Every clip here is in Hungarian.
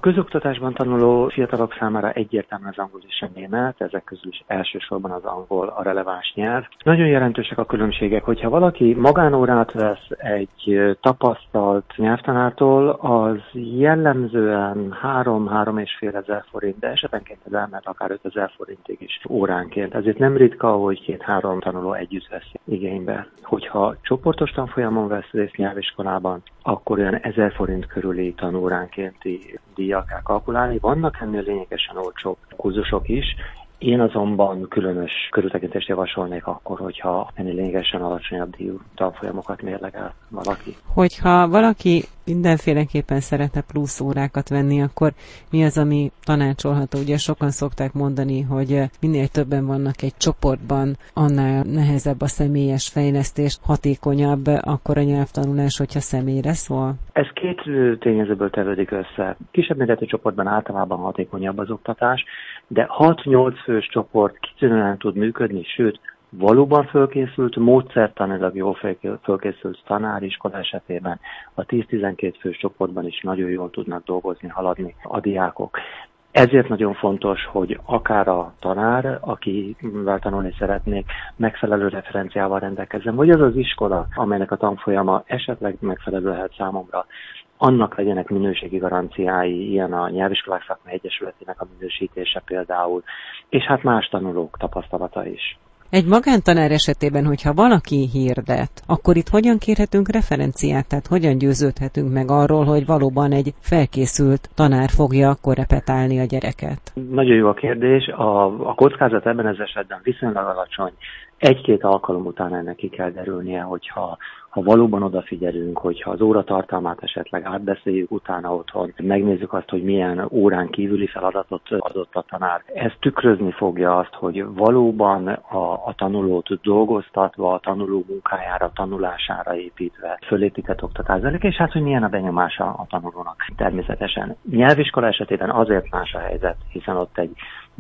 Közoktatásban tanuló fiatalok számára egyértelműen az angol és a német, ezek közül is elsősorban az angol a releváns nyelv. Nagyon jelentősek a különbségek, hogyha valaki magánórát vesz egy tapasztalt nyelvtanártól, az jellemzően 3-3,5 ezer forint, de esetenként ez elmehet akár 5 ezer forintig is óránként. Ezért nem ritka, hogy 2-3 tanuló együtt vesz igénybe. Hogyha csoportos tanfolyamon vesz részt nyelviskolában, akkor olyan 1000 forint körüli tanóránkénti díjjal kell kalkulálni. Vannak ennél lényegesen olcsóbb kurzusok is. Én azonban különös körültekintést javasolnék akkor, hogyha ennél lényegesen alacsonyabb díjú tanfolyamokat mérlegel valaki. Hogyha valaki mindenféleképpen szeretne plusz órákat venni, akkor mi az, ami tanácsolható? Ugye sokan szokták mondani, hogy minél többen vannak egy csoportban, annál nehezebb a személyes fejlesztés, hatékonyabb akkor a nyelvtanulás, hogyha személyre szól? Ez két tényezőből tevődik össze. Kisebb méretű csoportban általában hatékonyabb az oktatás, de 6-8 fős csoport kitűnően tud működni, sőt, valóban fölkészült, módszertanilag jól fölkészült tanáriskola esetében a 10-12 fős csoportban is nagyon jól tudnak dolgozni, haladni a diákok. Ezért nagyon fontos, hogy akár a tanár, akivel tanulni szeretnék, megfelelő referenciával rendelkezzen, vagy az az iskola, amelynek a tanfolyama esetleg megfelelő lehet számomra, annak legyenek minőségi garanciái, ilyen a Nyelviskolák Szakmai Egyesületének a minősítése például, és hát más tanulók tapasztalata is. Egy magántanár esetében, hogyha valaki hirdet, akkor itt hogyan kérhetünk referenciát, tehát hogyan győződhetünk meg arról, hogy valóban egy felkészült tanár fogja akkor repetálni a gyereket? Nagyon jó a kérdés. A kockázat ebben az esetben viszonylag alacsony. 1-2 alkalom után ennek ki kell derülnie, hogyha valóban odafigyelünk, hogyha az óra tartalmát esetleg átbeszéljük utána otthon, megnézzük azt, hogy milyen órán kívüli feladatot adott a tanár. Ez tükrözni fogja azt, hogy valóban a tanulót dolgoztatva, a tanuló munkájára, tanulására építve fölépített oktatás zajlik, és hát, hogy milyen a benyomása a tanulónak természetesen. Nyelviskola esetében azért más a helyzet, hiszen ott egy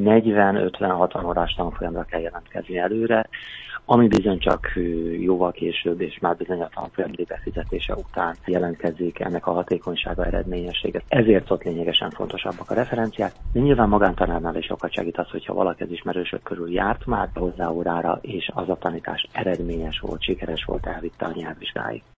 40-50-60 órás tanfolyamra kell jelentkezni előre, ami bizony csak jóval később, és már bizony a tanfolyam befizetése után jelentkezik ennek a hatékonysága, eredményessége. Ezért ott lényegesen fontosabbak a referenciák. De nyilván magántanárnál is sokat segít az, hogyha valaki az ismerősök körül járt már hozzá órára, és az a tanítás eredményes volt, sikeres volt, elvitte a nyelvvizsgáig.